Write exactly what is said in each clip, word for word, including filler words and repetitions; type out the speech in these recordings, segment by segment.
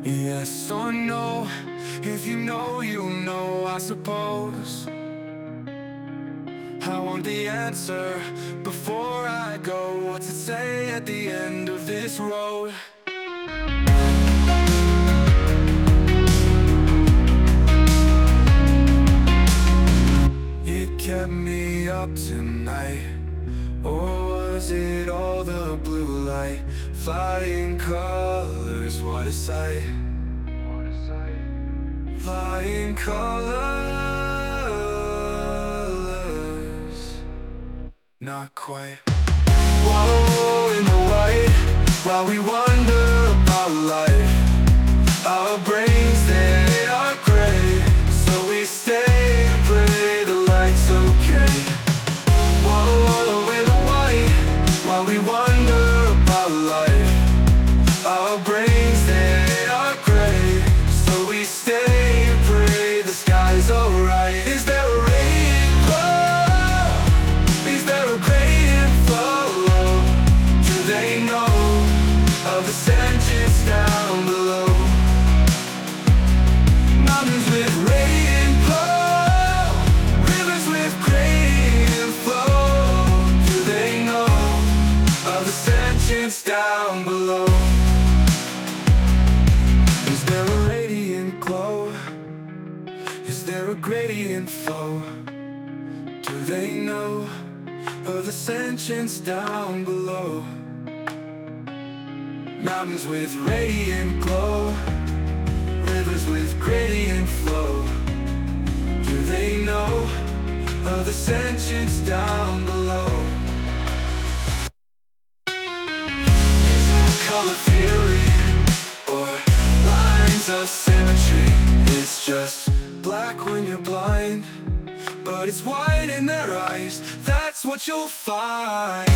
Yes or no? If you know, you know, I suppose. I want the answer before I go. What's it say at the end of this road? It kept me up tonight, or was it all the blue light? Flying colors, what a sight. Flying colors, not quite. Whoa, in the white, while we wonder about life. Our brains, they are gray, so we stay and pray the light's okay. Whoa, in the white, while we wonder about life. Our brains, they are gray, so we stay and pray the sky's alright. Is there a rainbow? Is there a great flow? Do they know of the sentience down below? Mountains with rainbow, rivers with great flow. Do they know of the sentience down below? Is there a radiant glow? Is there a gradient flow? Do they know of the sentience down below? Mountains with radiant glow, rivers with gradient flow. Do they know of the sentience down below? Color theory, or lines of symmetry. It's just black when you're blind, but it's white in their eyes. That's what you'll find.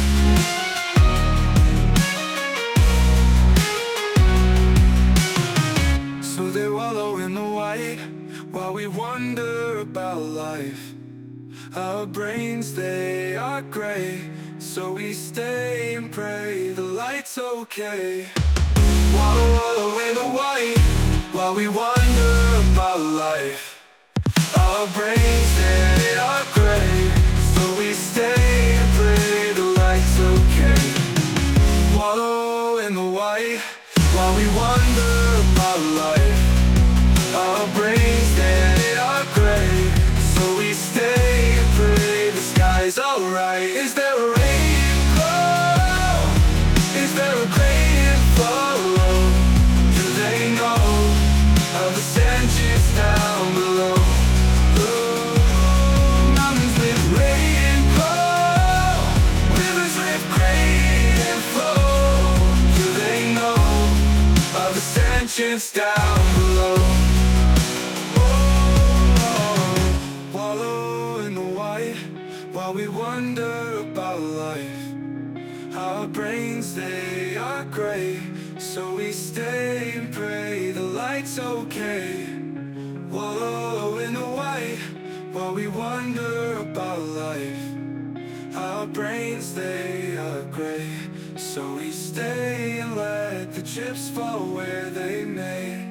So they wallow in the white while we wonder about life. Our brains, they are gray, so we stay and pray the light's okay. Wallow, wallow in the white while we wonder about life. Our brains, they are gray, so we stay and pray the light's okay. Wallow in the white while we wonder about life. Our brains, they are gray, so we stay and pray the sky's alright. Is there a rainbow? Is there a great flow? Do they know of the sentience down below? Ooh, mountains with rainbow, rivers with great flow. Do they know of the sentience down below? While we wonder about life. Our brains, they are gray, so we stay and pray the light's okay. Wallow in the white while we wonder about life. Our brains, they are gray, so we stay and let the chips fall where they may.